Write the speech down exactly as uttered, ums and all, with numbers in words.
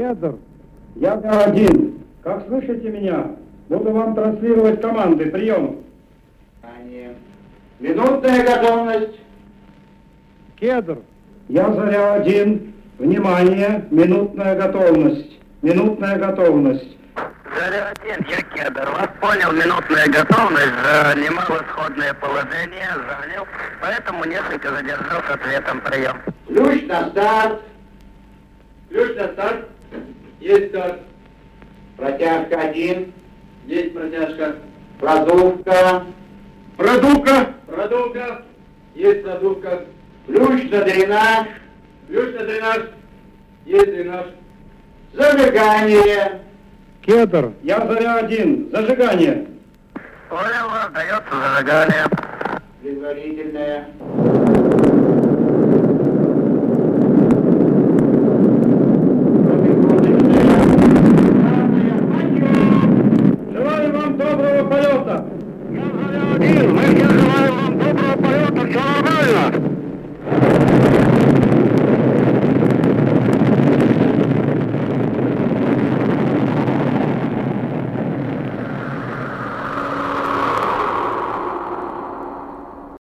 Кедр, я один. Как слышите меня? Буду вам транслировать команды. Прием. Минутная готовность. Кедр, я Заря один. Внимание, минутная готовность. Минутная готовность. Заря один, я Кедр. Вас понял, минутная готовность, занимал исходное положение, занял, поэтому несколько задержал с ответом. Прием. Ключ на старт. Ключ на старт. Есть старт. Протяжка один. Есть протяжка. Продувка. Продувка. Продувка. Есть продувка. Ключ на дренаж. Ключ на дренаж. Есть дренаж. Зажигание. Кедр, я Заря один. Зажигание. Понял вас, дается зажигание. Предварительное.